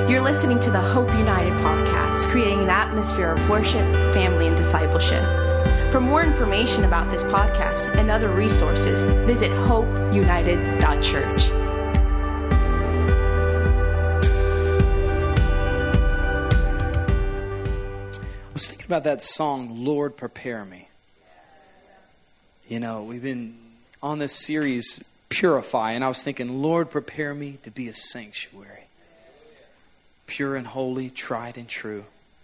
You're listening to the Hope United podcast, creating an atmosphere of worship, family, and discipleship. For more information about this podcast and other resources, visit hopeunited.church. I was thinking about that song, Lord, Prepare Me. You know, we've been on this series, Purify, and I was thinking, Lord, prepare me to be a sanctuary. Pure and holy, tried and true.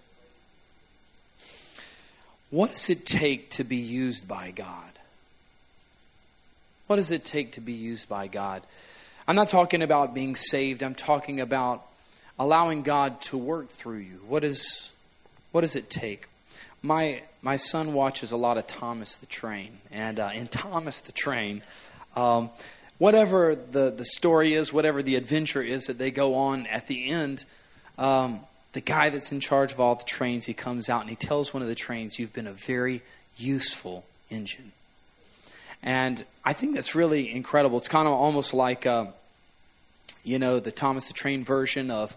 What does it take to be used by God? What does it take to be used by God? I'm not talking about being saved. I'm talking about allowing God to work through you. What does it take? My son watches a lot of Thomas the Train. And in Thomas the Train, whatever the story is, whatever the adventure is that they go on at the end, the guy that's in charge of all the trains, he comes out and he tells one of the trains, you've been a very useful engine. And I think that's really incredible. It's kind of almost like, the Thomas the Train version of,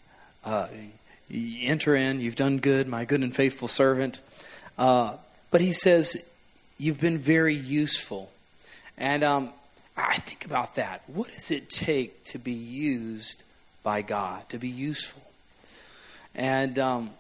you enter in, you've done good, my good and faithful servant. But he says, you've been very useful. And I think about that. What does it take to be used by God, to be useful? And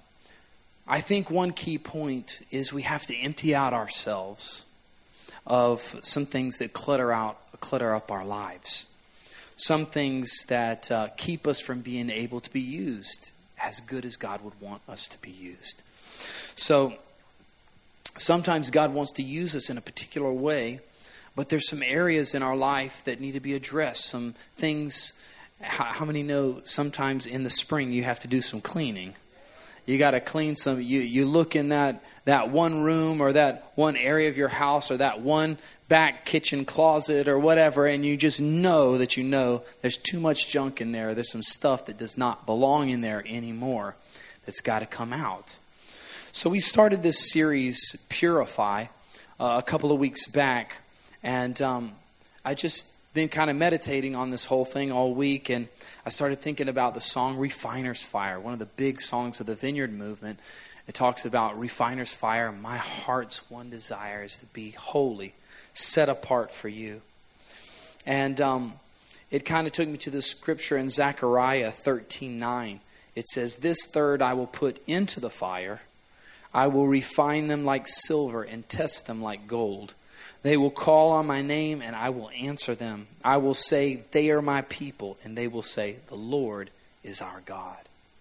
I think one key point is we have to empty out ourselves of some things that clutter up our lives. Some things that keep us from being able to be used as good as God would want us to be used. So sometimes God wants to use us in a particular way, but there's some areas in our life that need to be addressed. Some things. How many know sometimes in the spring you have to do some cleaning? You got to clean some. You look in that one room or that one area of your house or that one back kitchen closet or whatever, and you just know that there's too much junk in there. There's some stuff that does not belong in there anymore that's got to come out. So we started this series, Purify, a couple of weeks back, and I just been kind of meditating on this whole thing all week, and I started thinking about the song Refiner's Fire, one of the big songs of the Vineyard movement. It talks about Refiner's Fire. My heart's one desire is to be holy, set apart for you. And it kind of took me to the scripture in Zechariah 13:9. It says, this third I will put into the fire. I will refine them like silver and test them like gold. They will call on my name and I will answer them. I will say, they are my people. And they will say, the Lord is our God.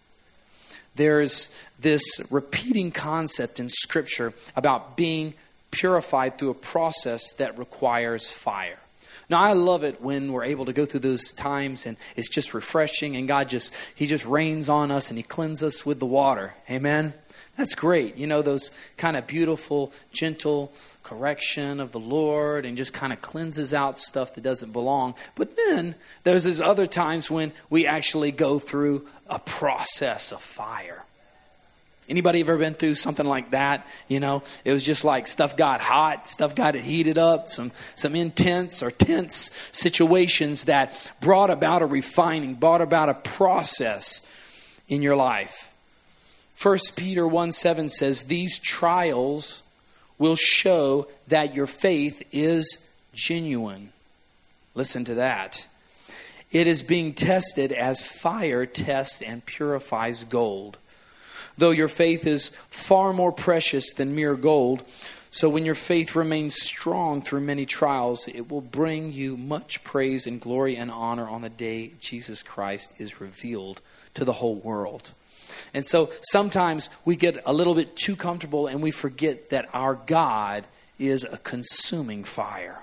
There's this repeating concept in Scripture about being purified through a process that requires fire. Now, I love it when we're able to go through those times and it's just refreshing and He just rains on us and He cleanses us with the water. Amen? That's great. You know, those kind of beautiful, gentle correction of the Lord and just kind of cleanses out stuff that doesn't belong. But then there's these other times when we actually go through a process of fire. Anybody ever been through something like that? You know, it was just like stuff got hot, stuff got heated up, some intense or tense situations that brought about a refining, brought about a process in your life. 1 Peter 1:7 says, these trials will show that your faith is genuine. Listen to that. It is being tested as fire tests and purifies gold. Though your faith is far more precious than mere gold, so when your faith remains strong through many trials, it will bring you much praise and glory and honor on the day Jesus Christ is revealed to the whole world. And so sometimes we get a little bit too comfortable and we forget that our God is a consuming fire.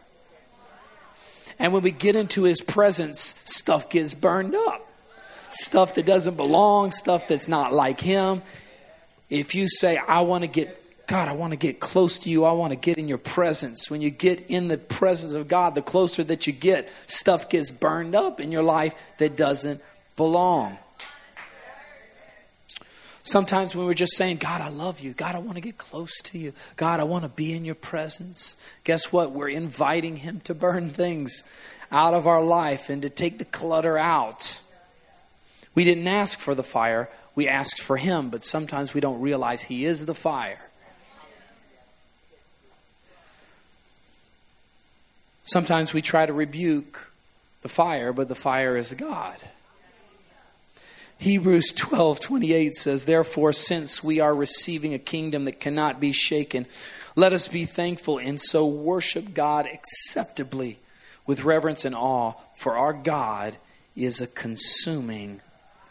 And when we get into His presence, stuff gets burned up. Stuff that doesn't belong, stuff that's not like Him. If you say, I want to get close to you. I want to get in your presence. When you get in the presence of God, the closer that you get, stuff gets burned up in your life that doesn't belong. Sometimes when we're just saying, God, I love you. God, I want to get close to you. God, I want to be in your presence. Guess what? We're inviting Him to burn things out of our life and to take the clutter out. We didn't ask for the fire, we asked for him, but sometimes we don't realize he is the fire. Sometimes we try to rebuke the fire, but the fire is God. Hebrews 12:28 says, therefore, since we are receiving a kingdom that cannot be shaken, let us be thankful and so worship God acceptably with reverence and awe, for our God is a consuming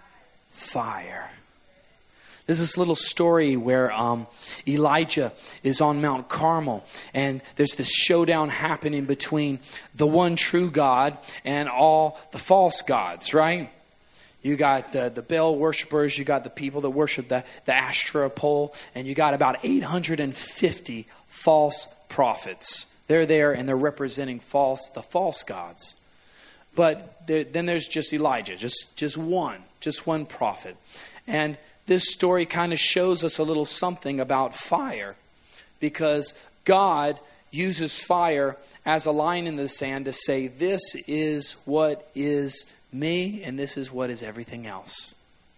fire. There's this little story where Elijah is on Mount Carmel, and there's this showdown happening between the one true God and all the false gods, right? You got the Baal worshipers, you got the people that worship the Asherah pole, and you got about 850 false prophets. They're there and they're representing the false gods. But then there's just Elijah, just one prophet. And this story kind of shows us a little something about fire, because God uses fire as a line in the sand to say, this is what is me and this is what is everything else.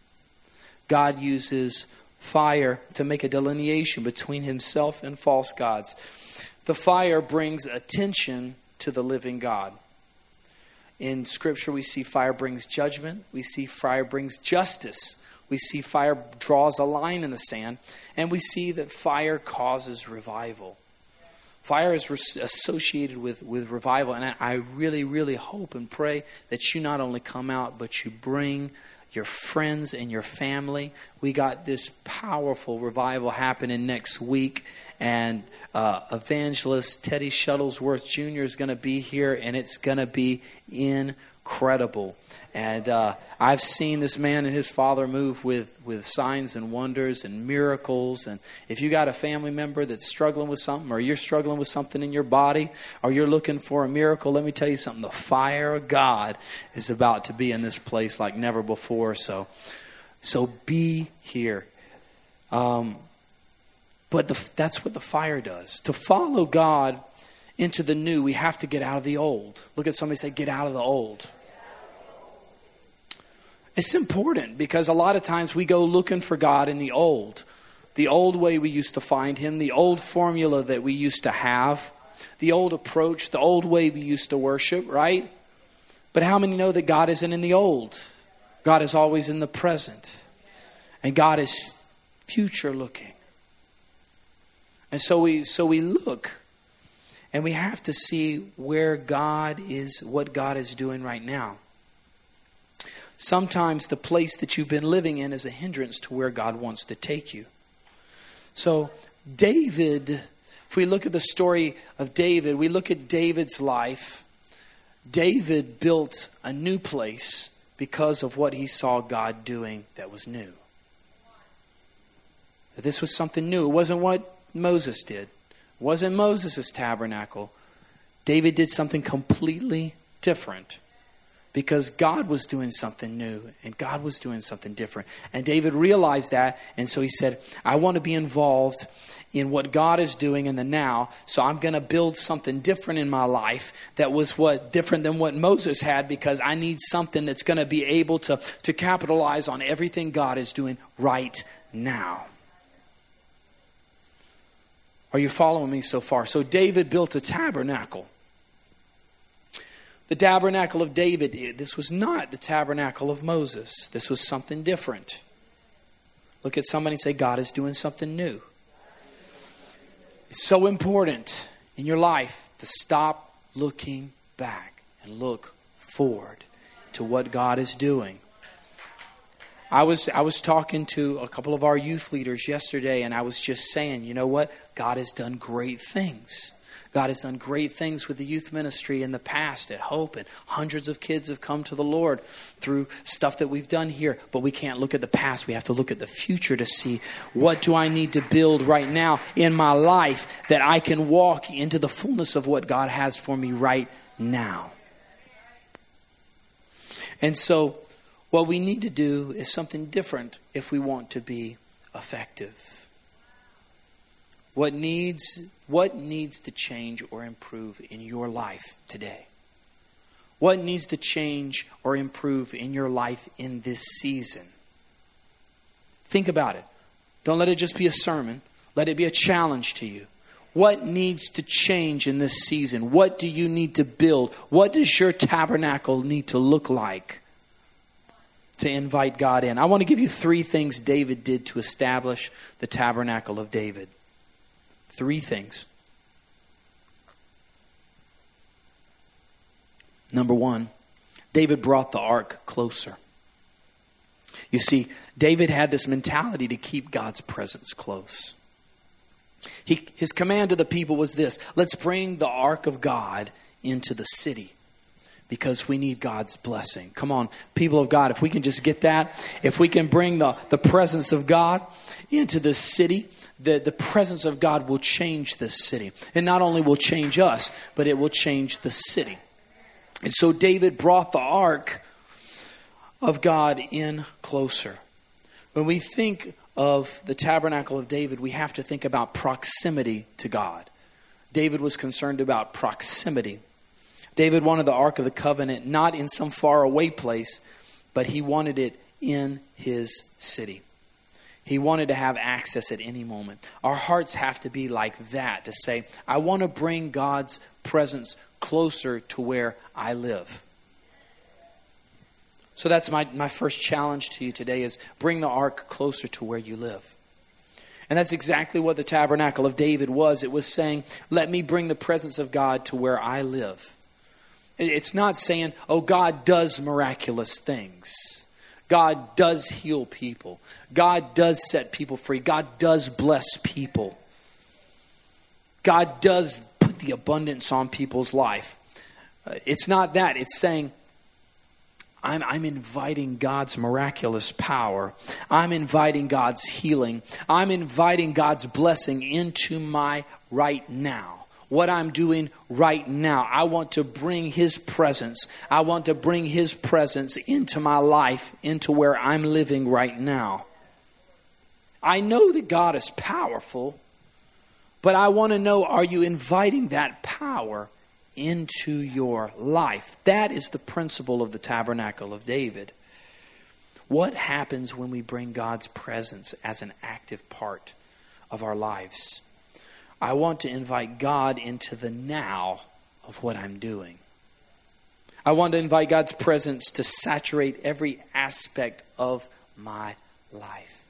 God uses fire to make a delineation between himself and false gods. The fire brings attention to the living God. In Scripture, we see fire brings judgment. We see fire brings justice. We see fire draws a line in the sand. And we see that fire causes revival. Fire is associated with revival. And I really, really hope and pray that you not only come out, but you bring your friends and your family. We got this powerful revival happening next week. And evangelist Teddy Shuttlesworth Jr. is going to be here, and it's going to be incredible. And I've seen this man and his father move with signs and wonders and miracles. And if you got a family member that's struggling with something, or you're struggling with something in your body, or you're looking for a miracle, let me tell you something. The fire of God is about to be in this place like never before. So be here. But that's what the fire does. To follow God into the new, we have to get out of the old. Look at somebody, say, get out of the old. It's important because a lot of times we go looking for God in the old way we used to find him, the old formula that we used to have, the old approach, the old way we used to worship, right? But how many know that God isn't in the old? God is always in the present. And God is future looking. And so we look, and we have to see where God is, what God is doing right now. Sometimes the place that you've been living in is a hindrance to where God wants to take you. So David, if we look at the story of David, we look at David's life. David built a new place because of what he saw God doing that was new. This was something new. It wasn't what Moses did. It wasn't Moses' tabernacle. David did something completely different because God was doing something new and God was doing something different. And David realized that, and so he said, I want to be involved in what God is doing in the now, so I'm going to build something different in my life that was different than what Moses had, because I need something that's going to be able to capitalize on everything God is doing right now. Are you following me so far? So David built a tabernacle. The tabernacle of David, this was not the tabernacle of Moses. This was something different. Look at somebody and say, God is doing something new. It's so important in your life to stop looking back and look forward to what God is doing. I was talking to a couple of our youth leaders yesterday, and I was just saying, you know what? God has done great things. God has done great things with the youth ministry in the past at Hope, and hundreds of kids have come to the Lord through stuff that we've done here. But we can't look at the past. We have to look at the future to see, what do I need to build right now in my life that I can walk into the fullness of what God has for me right now. And so what we need to do is something different if we want to be effective. What needs to change or improve in your life today? What needs to change or improve in your life in this season? Think about it. Don't let it just be a sermon. Let it be a challenge to you. What needs to change in this season? What do you need to build? What does your tabernacle need to look like to invite God in? I want to give you 3 things David did to establish the tabernacle of David. 3 things. Number 1, David brought the ark closer. You see, David had this mentality to keep God's presence close. His command to the people was this: let's bring the ark of God into the city because we need God's blessing. Come on, people of God, if we can just get that, if we can bring the presence of God into this city, the presence of God will change this city. And not only will change us, but it will change the city. And so David brought the ark of God in closer. When we think of the tabernacle of David, we have to think about proximity to God. David was concerned about proximity. David wanted the Ark of the Covenant not in some faraway place, but he wanted it in his city. He wanted to have access at any moment. Our hearts have to be like that, to say, I want to bring God's presence closer to where I live. So that's my first challenge to you today, is bring the ark closer to where you live. And that's exactly what the tabernacle of David was. It was saying, let me bring the presence of God to where I live. It's not saying, oh, God does miraculous things. God does heal people. God does set people free. God does bless people. God does put the abundance on people's life. It's not that. It's saying, I'm inviting God's miraculous power. I'm inviting God's healing. I'm inviting God's blessing into my right now. What I'm doing right now. I want to bring His presence. I want to bring His presence into my life, into where I'm living right now. I know that God is powerful, but I want to know, are you inviting that power into your life? That is the principle of the tabernacle of David. What happens when we bring God's presence as an active part of our lives? I want to invite God into the now of what I'm doing. I want to invite God's presence to saturate every aspect of my life.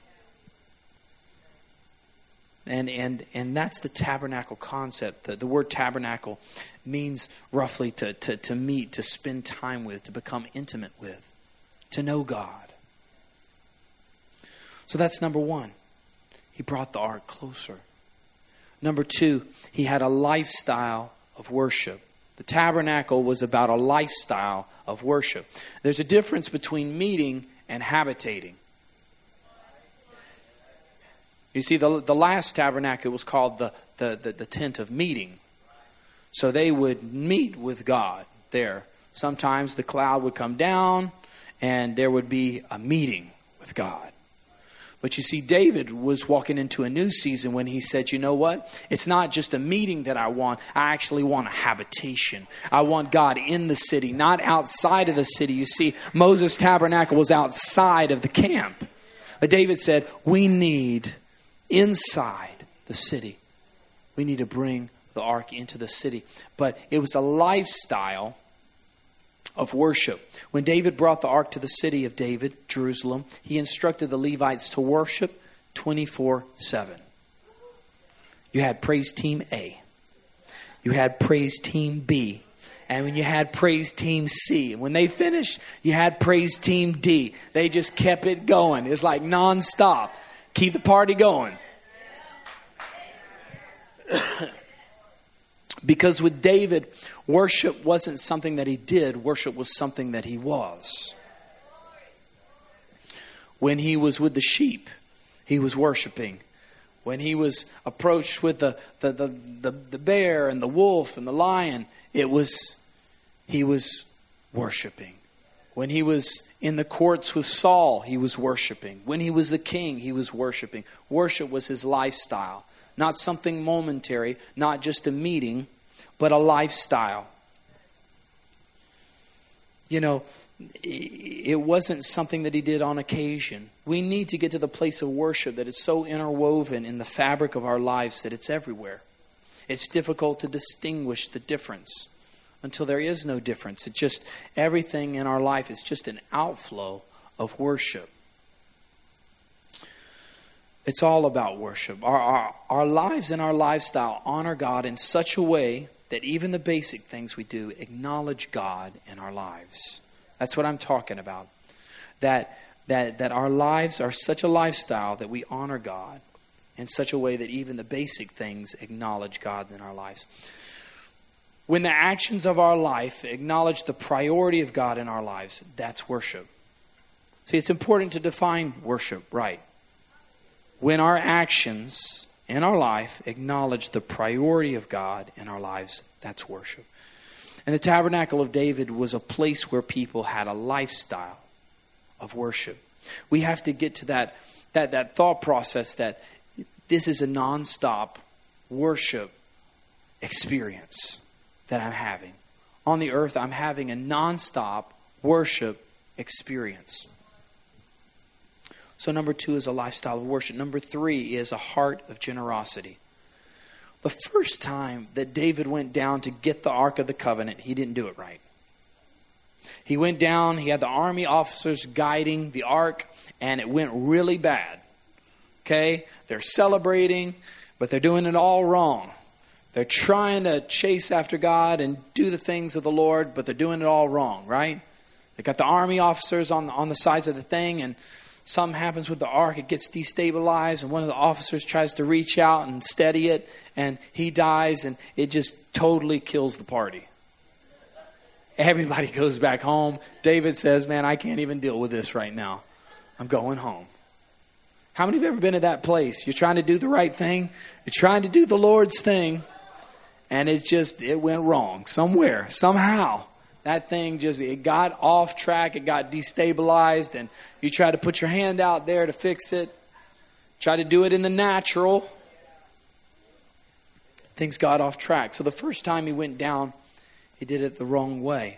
And that's the tabernacle concept. The word tabernacle means roughly to meet, to spend time with, to become intimate with, to know God. So that's number 1. He brought the ark closer. Number 2, he had a lifestyle of worship. The tabernacle was about a lifestyle of worship. There's a difference between meeting and habitating. You see, the last tabernacle was called the tent of meeting. So they would meet with God there. Sometimes the cloud would come down and there would be a meeting with God. But you see, David was walking into a new season when he said, you know what? It's not just a meeting that I want. I actually want a habitation. I want God in the city, not outside of the city. You see, Moses' tabernacle was outside of the camp. But David said, we need inside the city. We need to bring the ark into the city. But it was a lifestyle of worship. When David brought the ark to the city of David, Jerusalem, he instructed the Levites to worship 24/7. You had praise team A. You had praise team B. And when you had praise team C, when they finished, you had praise team D. They just kept it going. It's like nonstop. Keep the party going. Because with David, worship wasn't something that he did. Worship was something that he was. When he was with the sheep, he was worshiping. When he was approached with the bear and the wolf and the lion, he was worshiping. When he was in the courts with Saul, he was worshiping. When he was the king, he was worshiping. Worship was his lifestyle. Not something momentary, not just a meeting, but a lifestyle. it wasn't something that he did on occasion. We need to get to the place of worship that is so interwoven in the fabric of our lives that it's everywhere. It's difficult to distinguish the difference until there is no difference. It's just everything in our life is just an outflow of worship. It's all about worship. Our lives and our lifestyle honor God in such a way that even the basic things we do acknowledge God in our lives. That's what I'm talking about. That our lives are such a lifestyle that we honor God in such a way that even the basic things acknowledge God in our lives. When the actions of our life acknowledge the priority of God in our lives, that's worship. See, it's important to define worship right. When our actions in our life acknowledge the priority of God in our lives, that's worship. And the Tabernacle of David was a place where people had a lifestyle of worship. We have to get to that thought process that this is a nonstop worship experience that I'm having. On the earth, I'm having a nonstop worship experience. So number 2 is a lifestyle of worship. Number 3 is a heart of generosity. The first time that David went down to get the Ark of the Covenant, he didn't do it right. He went down, he had the army officers guiding the Ark, and it went really bad. Okay? They're celebrating, but they're doing it all wrong. They're trying to chase after God and do the things of the Lord, but they're doing it all wrong, right? They got the army officers on the sides of the thing, and something happens with the ark. It gets destabilized, and one of the officers tries to reach out and steady it, and he dies, and it just totally kills the party. Everybody goes back home. David says, man, I can't even deal with this right now. I'm going home. How many of you have ever been to that place? You're trying to do the right thing. You're trying to do the Lord's thing, and it went wrong somewhere, somehow. That thing it got off track, it got destabilized, and you try to put your hand out there to fix it. Try to do it in the natural. Things got off track. So the first time he went down, he did it the wrong way.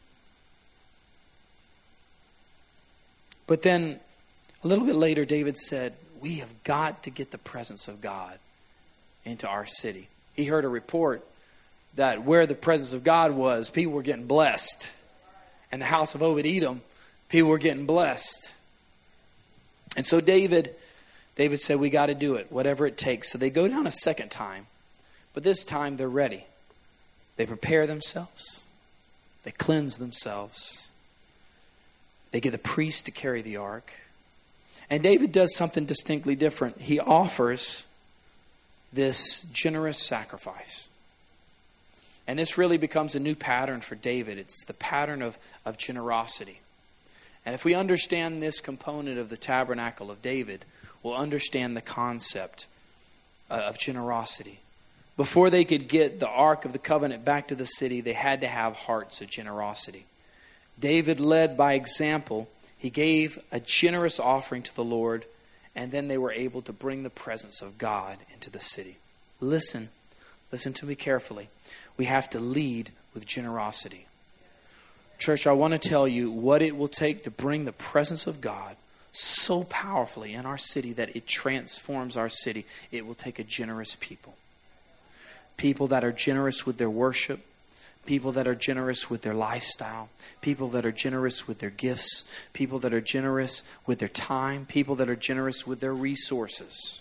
But then, a little bit later, David said, we have got to get the presence of God into our city. He heard a report that where the presence of God was, people were getting blessed. And the house of Obed-Edom, people were getting blessed. And so David said, we got to do it, whatever it takes. So they go down a second time. But this time they're ready. They prepare themselves. They cleanse themselves. They get the priest to carry the ark. And David does something distinctly different. He offers this generous sacrifice. And this really becomes a new pattern for David. It's the pattern of generosity. And if we understand this component of the tabernacle of David, we'll understand the concept of generosity. Before they could get the Ark of the Covenant back to the city, they had to have hearts of generosity. David led by example. He gave a generous offering to the Lord, and then they were able to bring the presence of God into the city. Listen to me carefully. We have to lead with generosity. Church, I want to tell you what it will take to bring the presence of God so powerfully in our city that it transforms our city. It will take a generous people. People that are generous with their worship. People that are generous with their lifestyle. People that are generous with their gifts. People that are generous with their time. People that are generous with their resources.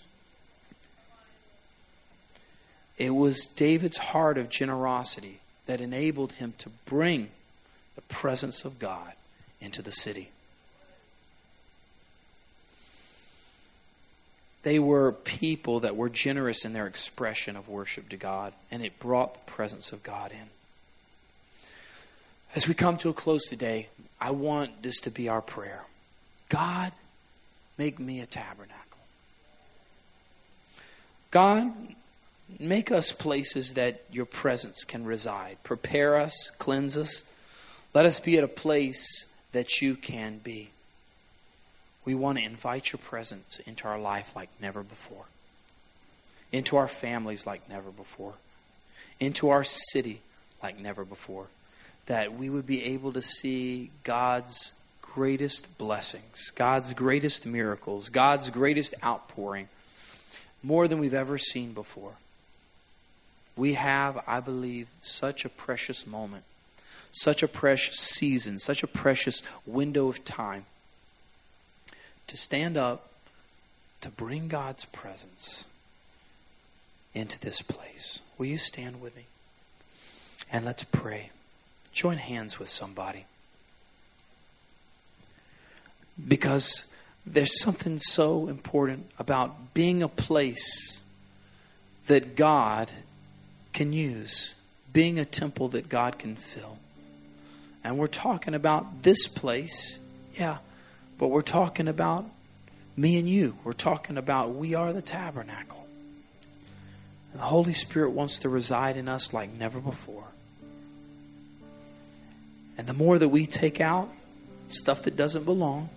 It was David's heart of generosity that enabled him to bring the presence of God into the city. They were people that were generous in their expression of worship to God, and it brought the presence of God in. As we come to a close today, I want this to be our prayer. God, make me a tabernacle. God, make us places that your presence can reside. Prepare us, cleanse us. Let us be at a place that you can be. We want to invite your presence into our life like never before. Into our families like never before. Into our city like never before. that we would be able to see God's greatest blessings, God's greatest miracles, God's greatest outpouring, more than we've ever seen before. We have, I believe, such a precious moment, such a precious season, such a precious window of time to stand up, to bring God's presence into this place. Will you stand with me? And let's pray. Join hands with somebody. Because there's something so important about being a place that God can use, being a temple that God can fill. And we're talking about this place, yeah, but we're talking about me and you. We're talking about we are the tabernacle. And the Holy Spirit wants to reside in us like never before. And the more that we take out stuff that doesn't belong,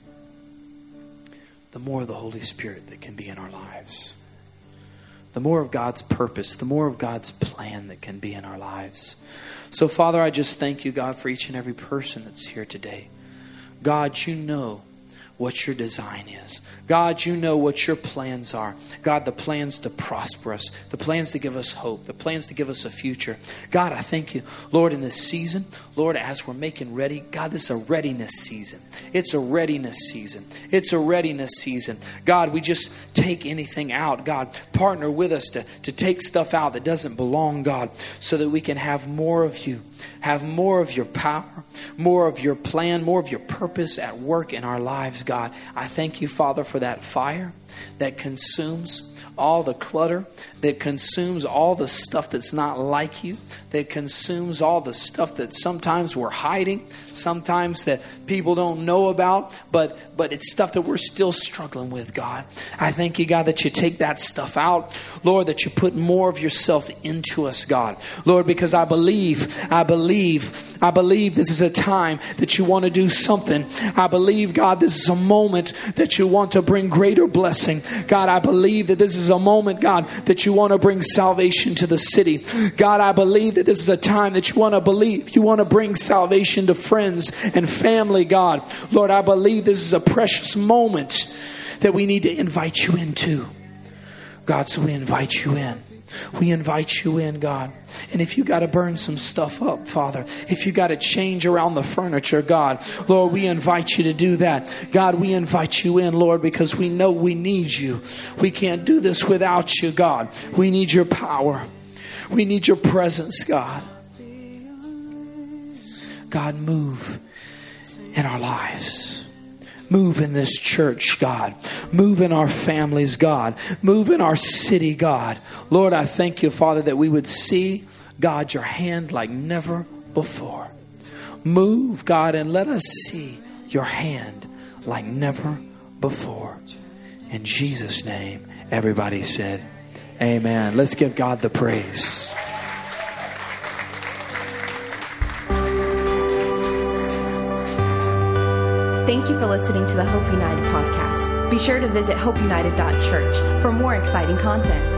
the more of the Holy Spirit that can be in our lives. The more of God's purpose, the more of God's plan that can be in our lives. So, Father, I just thank you, God, for each and every person that's here today. God, you know what your design is. God, you know what your plans are. God, the plans to prosper us, the plans to give us hope, the plans to give us a future. God, I thank you, Lord, in this season, Lord, as we're making ready, God, this is a readiness season. It's a readiness season. It's a readiness season. God, we just take anything out. God, partner with us to take stuff out that doesn't belong, God, so that we can have more of you, have more of your power, more of your plan, more of your purpose at work in our lives, God. I thank you, Father, for that fire that consumes all the clutter, that consumes all the stuff that's not like you, that consumes all the stuff that sometimes we're hiding, sometimes that people don't know about, but it's stuff that we're still struggling with, God. I thank you, God, that you take that stuff out, Lord, that you put more of yourself into us, God. Lord, because I believe this is a time that you want to do something. I believe, God, this is a moment that you want to bring greater blessing. God, I believe that this is a moment, God, that you want to bring salvation to the city. God, I believe that this is a time that you want to bring salvation to friends and family, God. Lord, I believe this is a precious moment that we need to invite you into. God, so we invite you in. We invite you in, God. And if you got to burn some stuff up, Father, if you got to change around the furniture, God, Lord, we invite you to do that. God, we invite you in, Lord, because we know we need you. We can't do this without you, God. We need your power. We need your presence, God. God, move in our lives. Move in this church, God. Move in our families, God. Move in our city, God. Lord, I thank you, Father, that we would see, God, your hand like never before. Move, God, and let us see your hand like never before. In Jesus' name, everybody said, amen. Let's give God the praise. Thank you for listening to the Hope United podcast. Be sure to visit hopeunited.church for more exciting content.